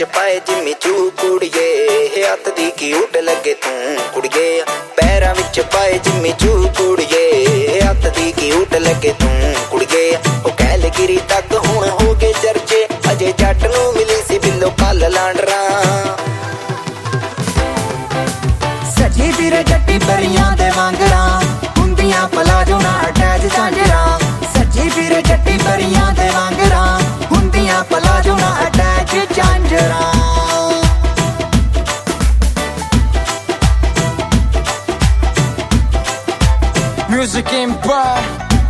पाए जिम्मी चू कुड़िए हथ दी क्यूट लगे तू कुड़िए पैरां विच पाए जिम्मी चू कुड़िए हथ दी क्यूट लगे तू कुड़िए ओ कैलगिरी तक हुण हो गए चर्चे अजे जट नूं मिली सी बिल्लो कल लांडरा सजी फिरे जट्टी परियां दे वांगरा हुंदियां पलाजो ना अटैच झांजरा सजी फिरे जट्टी परियां दे वांगरा हुंदियां पलाजो ना अटैच झांजरा Music Empire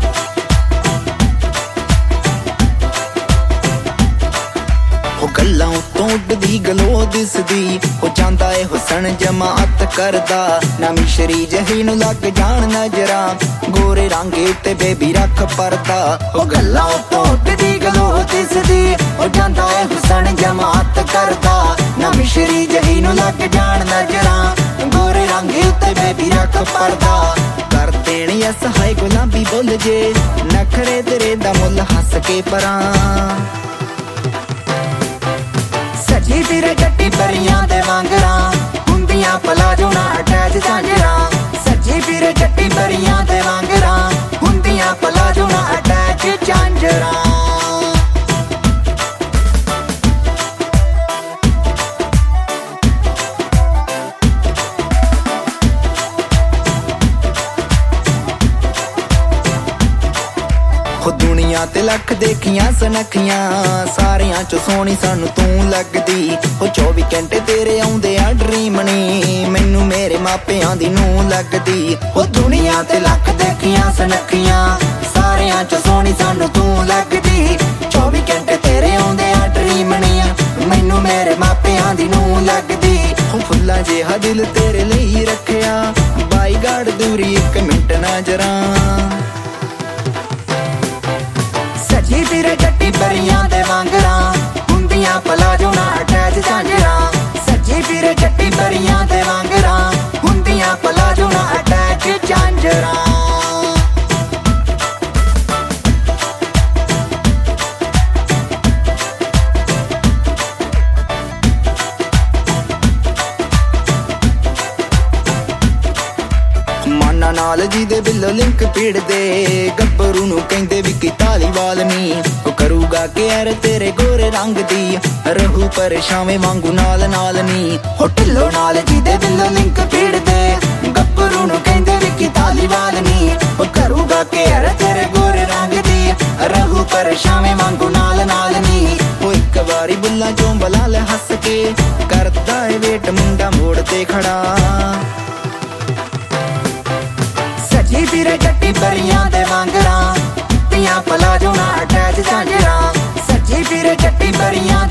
गल्लां उत्तों उड्डदी गलो दिसदी हो जांदा ए हुसन जमात करदा ना मिशरी जही नूं लग जाण नजरा गोरे रंगे उत्ते बेबी रख परदा ओ गल्लां उत्तों उड्डदी गलो दिसदी हो जांदा ए हुसन जमात करदा ना मिशरी जही नूं लग जाण नजरा गोरे रंगे उत्ते बेबी रख परदा कर देनी असहाय गुलाबी बोल जे नखरे तेरे दा मुल हस के परां सजी फिरे जट्टी परियां दे वांगरा हुंदियां पलाजो ना अटैच झांजरा सजी फिरे जट्टी परियां दे वांगरा हुंदियां पलाजो ना अटैच झांजरा दुनिया ते लख देखियां सनखियां सारियां चो सोहनी सानू तू लगदी हो 24 घंटे तेरे आउंदे आ ड्रीम नी मैनू मेरे मापियां दी नू लगदी हो दुनिया ते लख देखियां सनखियां सारियां चो सोहनी सानू तू लगदी 24 घंटे तेरे आउंदे आ ड्रीम नी मैनू मेरे मापियां दी नू लगदी हो फुल्ला जिहा दिल तेरे ਲਈ रखिया बाई गाड़ दूरी 1 मिंट ना जरा सजी फिरे जट्टी परियां दे वांगरा हुंदियां पलाजो ना अटैच झांजरा सजी फिरे जट्टी परियां दे वांगरा हुंदियां पलाजो ना अटैच झांजरा माना नाल जी दे बिल्लो लिंक पीड़ दे गब्बरू नू कहंदे विकी धालीवाल नी ओ करूगा केयर तेरे गोरे रंग दी रहू परेशावे वांगू नाल नाल नी हो ढिल्लो नाल जी दे बिल्लो लिंक पीड़ दे गब्बरू नू कहंदे विकी धालीवाल नी ओ करूगा केयर तेरे गोरे रंग दी रहू परेशावे वांगू नाल नाल नी ओ एक वारी बुल्ला चों बलाल हस के करदा ए वेट मुंडा मोड़ ते खड़ा सजी फिरे जट्टी परियां दे वांगरा हुंदियां पलाजो ना अटैच झांजरा सजी फिरे जट्टी परियां